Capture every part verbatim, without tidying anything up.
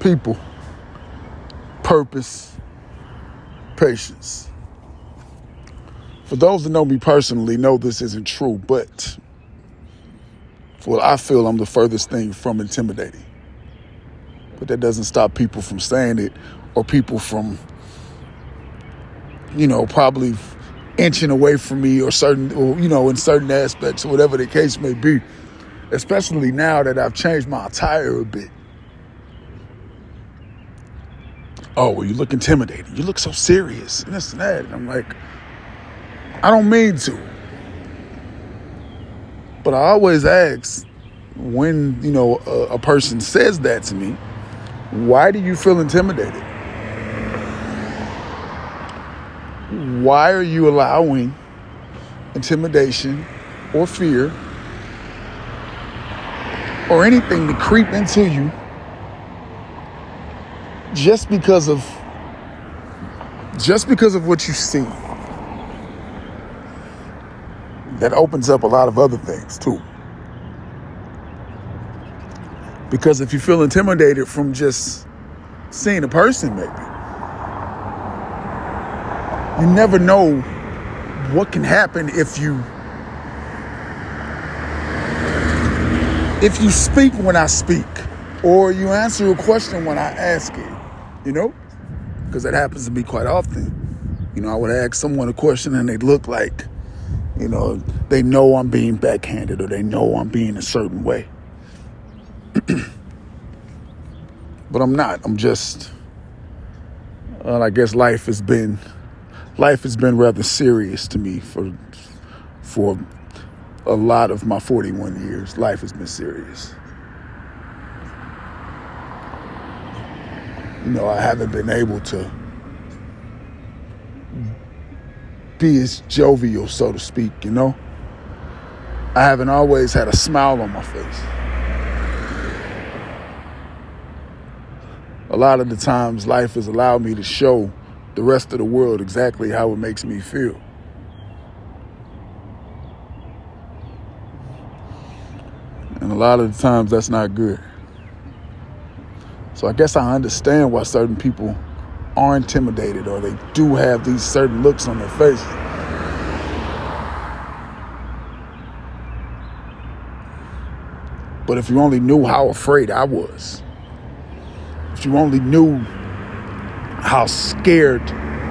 people, purpose, patience. For those that know me personally, know this isn't true, but well, I feel I'm the furthest thing from intimidating. But that doesn't stop people from saying it, or people from, you know, probably inching away from me or certain, or, you know, in certain aspects, or whatever the case may be. Especially now that I've changed my attire a bit. Oh, well, you look intimidating. You look so serious, and this and that. And I'm like, I don't mean to. But I always ask, when, you know, a, a person says that to me, why do you feel intimidated? Why are you allowing intimidation or fear or anything to creep into you just because of just because of what you see? That opens up a lot of other things too. Because if you feel intimidated from just seeing a person, maybe, you never know what can happen if you if you speak when I speak, or you answer a question when I ask it, you know? Because that happens to me quite often. You know, I would ask someone a question and they look like, you know, they know I'm being backhanded, or they know I'm being a certain way. But I'm not. I'm just, well, I guess life has been, life has been rather serious to me for, for a lot of my forty-one years. Life has been serious. You know, I haven't been able to be as jovial, so to speak, you know? I haven't always had a smile on my face. A lot of the times life has allowed me to show the rest of the world exactly how it makes me feel. And a lot of the times that's not good. So I guess I understand why certain people are intimidated, or they do have these certain looks on their face. But if you only knew how afraid I was, if you only knew how scared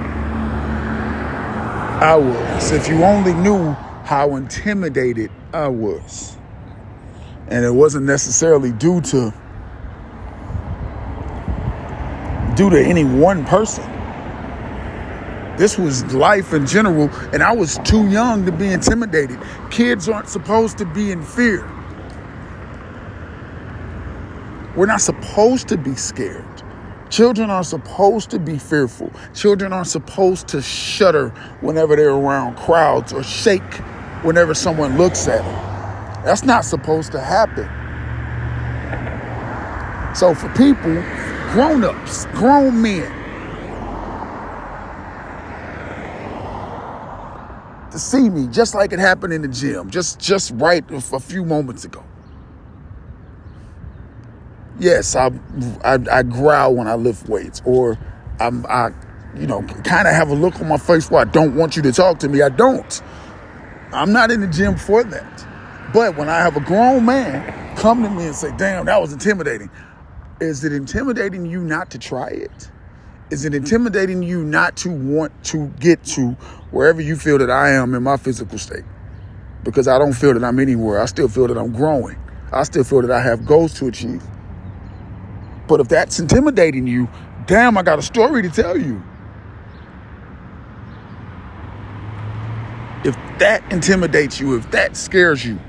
I was, if you only knew how intimidated I was, and it wasn't necessarily due to due to any one person. This was life in general, and I was too young to be intimidated. Kids aren't supposed to be in fear. We're not supposed to be scared. Children are supposed to be fearful. Children are supposed to shudder whenever they're around crowds, or shake whenever someone looks at them. That's not supposed to happen. So for people, grown-ups, grown men, to see me just like it happened in the gym, just, just right a few moments ago. Yes, I, I, I growl when I lift weights, or I'm, I, you know, kind of have a look on my face where I don't want you to talk to me. I don't. I'm not in the gym for that. But when I have a grown man come to me and say, damn, that was intimidating. Is it intimidating you not to try it? Is it intimidating you not to want to get to wherever you feel that I am in my physical state? Because I don't feel that I'm anywhere. I still feel that I'm growing. I still feel that I have goals to achieve. But if that's intimidating you, damn, I got a story to tell you. If that intimidates you, if that scares you,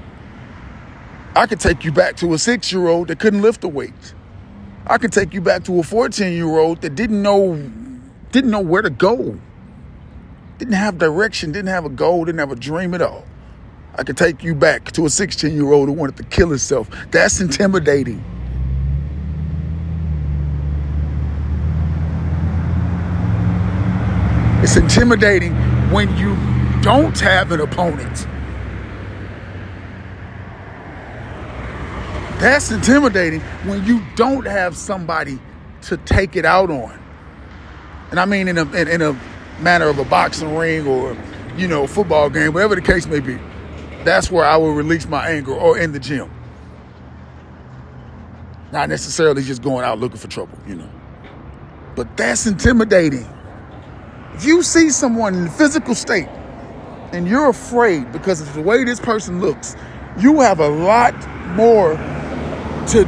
I could take you back to a six-year-old that couldn't lift a weight. I could take you back to a fourteen-year-old that didn't know, didn't know where to go. Didn't have direction, didn't have a goal, didn't have a dream at all. I could take you back to a sixteen-year-old who wanted to kill himself. That's intimidating. It's intimidating when you don't have an opponent. That's intimidating when you don't have somebody to take it out on. And I mean in a, in, in a manner of a boxing ring or, you know, football game, whatever the case may be. That's where I will release my anger, or in the gym. Not necessarily just going out looking for trouble, you know. But that's intimidating. If you see someone in a physical state and you're afraid because of the way this person looks, you have a lot more to,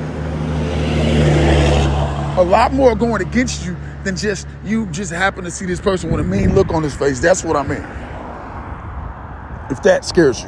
a lot more going against you than just you just happen to see this person with a mean look on his face. That's what I mean. If that scares you.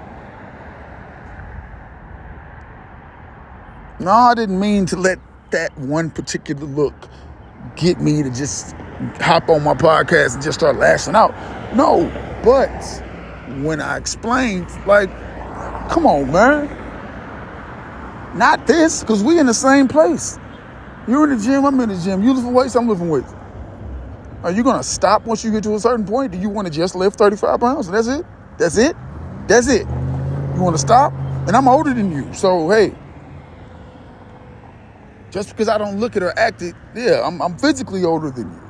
No, I didn't mean to let that one particular look get me to just hop on my podcast and just start lashing out. No, but when I explained, like, come on, man. Not this, because we in the same place. You're in the gym, I'm in the gym. You lifting weights, I'm lifting weights. Are you going to stop once you get to a certain point? Do you want to just lift thirty-five pounds? That's it? That's it? That's it. You want to stop? And I'm older than you. So, hey, just because I don't look it or act it, yeah, I'm, I'm physically older than you.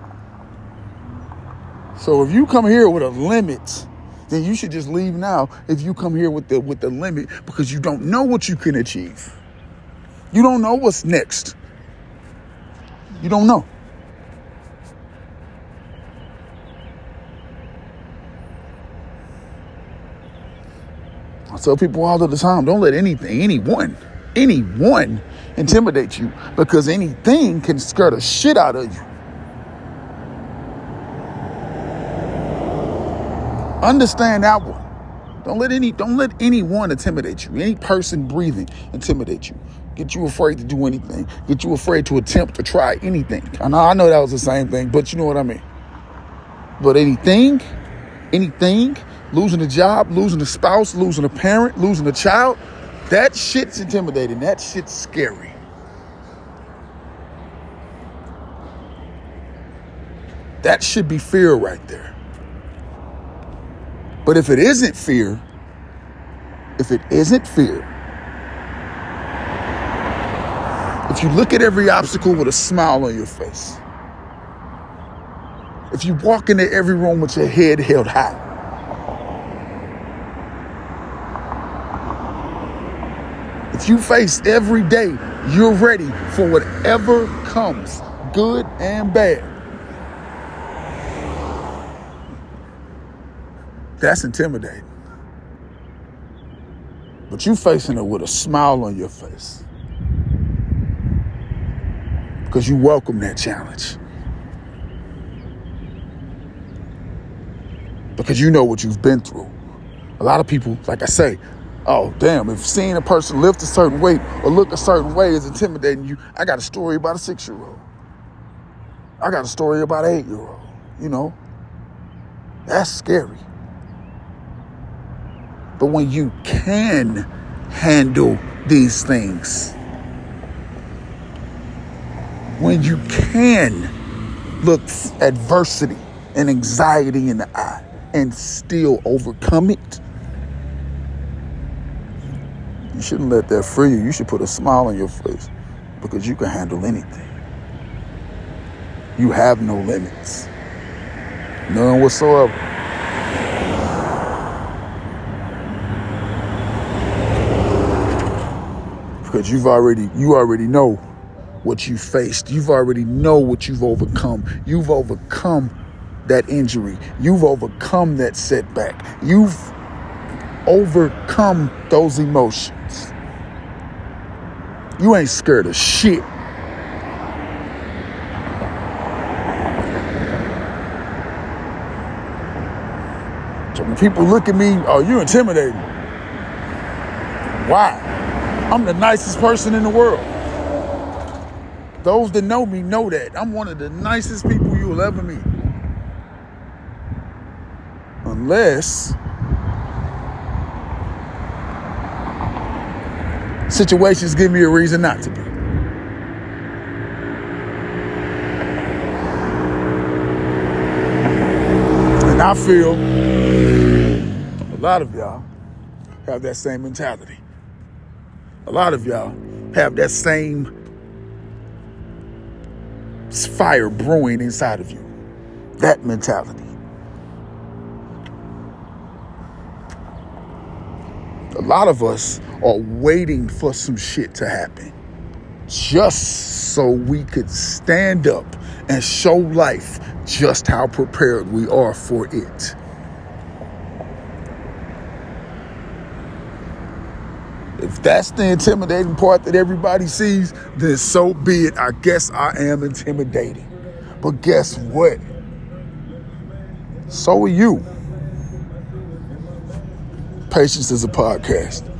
So if you come here with a limit, then you should just leave now if you come here with the with the limit, because you don't know what you can achieve. You don't know what's next. You don't know. I tell people all of the time, don't let anything, anyone, anyone intimidate you, because anything can scare the shit out of you. Understand that one. Don't let any, don't let anyone intimidate you. Any person breathing intimidate you. Get you afraid to do anything. Get you afraid to attempt to try anything. I know, I know that was the same thing, but you know what I mean. But anything, anything, losing a job, losing a spouse, losing a parent, losing a child, that shit's intimidating. That shit's scary. That should be fear right there. But if it isn't fear, if it isn't fear, if you look at every obstacle with a smile on your face, if you walk into every room with your head held high, if you face every day, you're ready for whatever comes, good and bad. That's intimidating. But you facing it with a smile on your face, because you welcome that challenge. Because you know what you've been through. A lot of people, like I say, oh, damn, if seeing a person lift a certain weight or look a certain way is intimidating you, I got a story about a six-year-old. I got a story about an eight-year-old. You know, that's scary. But when you can handle these things, when you can look adversity and anxiety in the eye and still overcome it, you shouldn't let that free you. You should put a smile on your face, because you can handle anything. You have no limits. None whatsoever. Because you've already, you already know what you faced. You've already know what you've overcome. You've overcome that injury. You've overcome that setback. You've overcome those emotions. You ain't scared of shit. So when people look at me, oh, you're intimidating. Why? I'm the nicest person in the world. Those that know me know that. I'm one of the nicest people you'll ever meet. Unless situations give me a reason not to be. And I feel a lot of y'all have that same mentality. A lot of y'all have that same fire brewing inside of you. That mentality. A lot of us are waiting for some shit to happen just so we could stand up and show life just how prepared we are for it. If that's the intimidating part that everybody sees, then so be it. I guess I am intimidating. But guess what? So are you. Patience is a podcast.